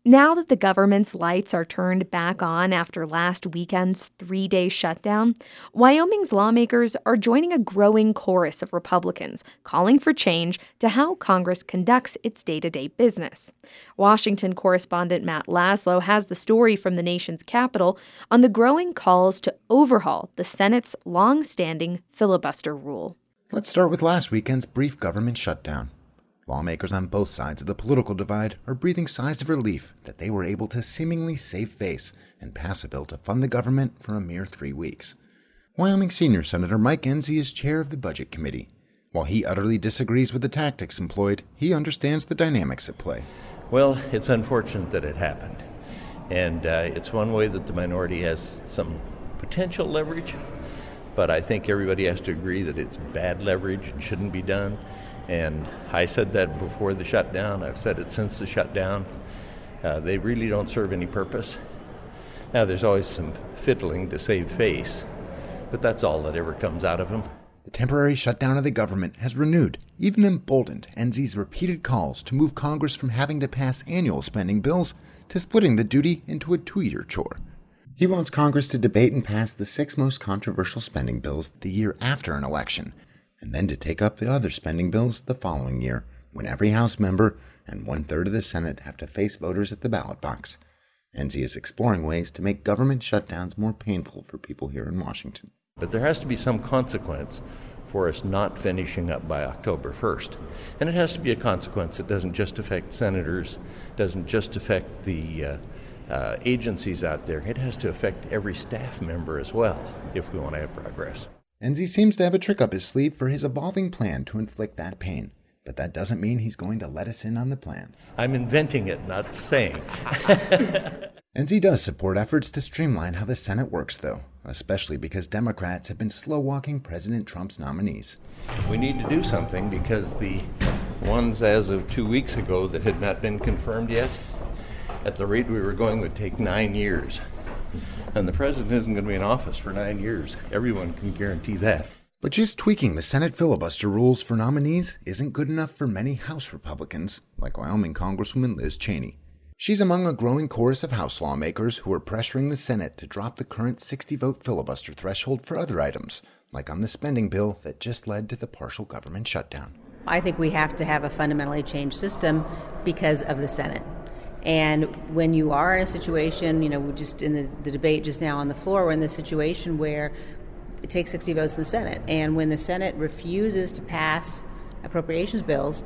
Now that the government's lights are turned back on after last weekend's 3-day shutdown, Wyoming's lawmakers are joining a growing chorus of Republicans calling for change to how Congress conducts its day-to-day business. Washington correspondent Matt Laslo has the story from the nation's capital on the growing calls to overhaul the Senate's long-standing filibuster rule. Let's start with last weekend's brief government shutdown. Lawmakers on both sides of the political divide are breathing sighs of relief that they were able to seemingly save face and pass a bill to fund the government for a mere 3 weeks. Wyoming Senior Senator Mike Enzi is chair of the Budget Committee. While he utterly disagrees with the tactics employed, he understands the dynamics at play. Well, it's unfortunate that it happened. And it's one way that the minority has some potential leverage, but I think everybody has to agree that it's bad leverage and shouldn't be done. And I said that before the shutdown. I've said it since the shutdown. They really don't serve any purpose. Now, there's always some fiddling to save face, but that's all that ever comes out of them. The temporary shutdown of the government has renewed, even emboldened, Enzi's repeated calls to move Congress from having to pass annual spending bills to splitting the duty into a 2-year chore. He wants Congress to debate and pass the 6 most controversial spending bills the year after an election, and then to take up the other spending bills the following year, when every House member and 1/3 of the Senate have to face voters at the ballot box. Enzi is exploring ways to make government shutdowns more painful for people here in Washington. But there has to be some consequence for us not finishing up by October 1st. And it has to be a consequence that doesn't just affect senators, doesn't just affect the agencies out there. It has to affect every staff member as well if we want to have progress. Enzi seems to have a trick up his sleeve for his evolving plan to inflict that pain, but that doesn't mean he's going to let us in on the plan. I'm inventing it, not saying. Enzi does support efforts to streamline how the Senate works, though, especially because Democrats have been slow-walking President Trump's nominees. We need to do something because the ones as of 2 weeks ago that had not been confirmed yet, at the rate we were going, would take 9 years. And the president isn't going to be in office for 9 years. Everyone can guarantee that. But just tweaking the Senate filibuster rules for nominees isn't good enough for many House Republicans, like Wyoming Congresswoman Liz Cheney. She's among a growing chorus of House lawmakers who are pressuring the Senate to drop the current 60-vote filibuster threshold for other items, like on the spending bill that just led to the partial government shutdown. I think we have to have a fundamentally changed system because of the Senate. And when you are in a situation, we're just in the debate just now on the floor, we're in the situation where it takes 60 votes in the Senate. And when the Senate refuses to pass appropriations bills,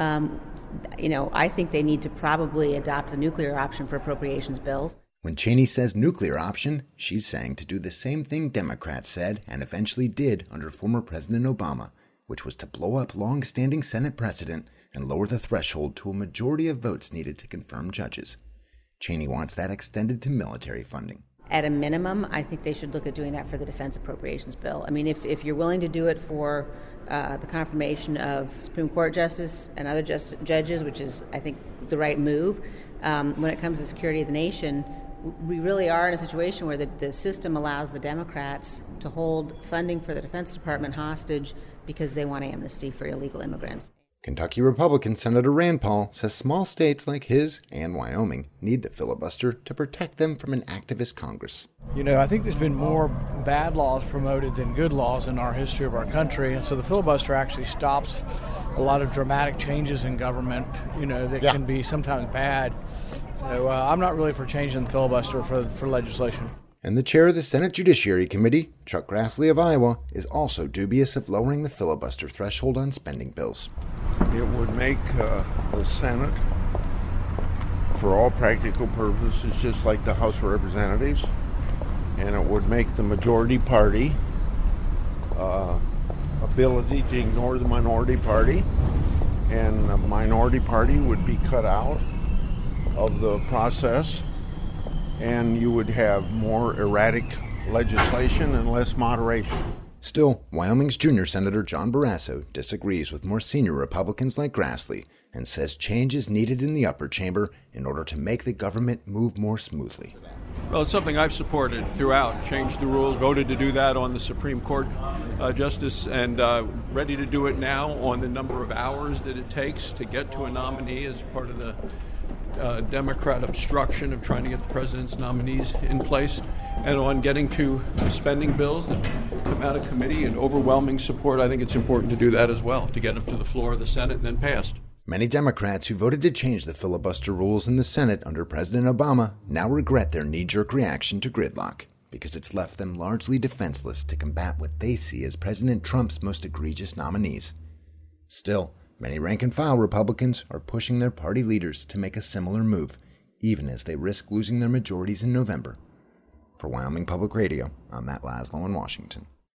I think they need to probably adopt a nuclear option for appropriations bills. When Cheney says nuclear option, she's saying to do the same thing Democrats said and eventually did under former President Obama, which was to blow up long-standing Senate precedent and lower the threshold to a majority of votes needed to confirm judges. Cheney wants that extended to military funding. At a minimum, I think they should look at doing that for the defense appropriations bill. I mean, if you're willing to do it for the confirmation of Supreme Court justice and other judges, which is, I think, the right move, when it comes to security of the nation, we really are in a situation where the system allows the Democrats to hold funding for the Defense Department hostage because they want amnesty for illegal immigrants. Kentucky Republican Senator Rand Paul says small states like his and Wyoming need the filibuster to protect them from an activist Congress. I think there's been more bad laws promoted than good laws in our history of our country, and so the filibuster actually stops a lot of dramatic changes in government, that can be sometimes bad. So I'm not really for changing the filibuster for legislation. And the chair of the Senate Judiciary Committee, Chuck Grassley of Iowa, is also dubious of lowering the filibuster threshold on spending bills. It would make the Senate, for all practical purposes, just like the House of Representatives, and it would make the majority party ability to ignore the minority party, and the minority party would be cut out of the process, and you would have more erratic legislation and less moderation. Still, Wyoming's junior Senator John Barrasso disagrees with more senior Republicans like Grassley and says change is needed in the upper chamber in order to make the government move more smoothly. Well, it's something I've supported throughout. Changed the rules, voted to do that on the Supreme Court justice, and ready to do it now on the number of hours that it takes to get to a nominee as part of the Democrat obstruction of trying to get the president's nominees in place, and on getting to the spending bills that come out of committee and overwhelming support. I think it's important to do that as well, to get them to the floor of the Senate and then passed. Many Democrats who voted to change the filibuster rules in the Senate under President Obama now regret their knee-jerk reaction to gridlock, because it's left them largely defenseless to combat what they see as President Trump's most egregious nominees. Still, many rank-and-file Republicans are pushing their party leaders to make a similar move, even as they risk losing their majorities in November. For Wyoming Public Radio, I'm Matt Laszlo in Washington.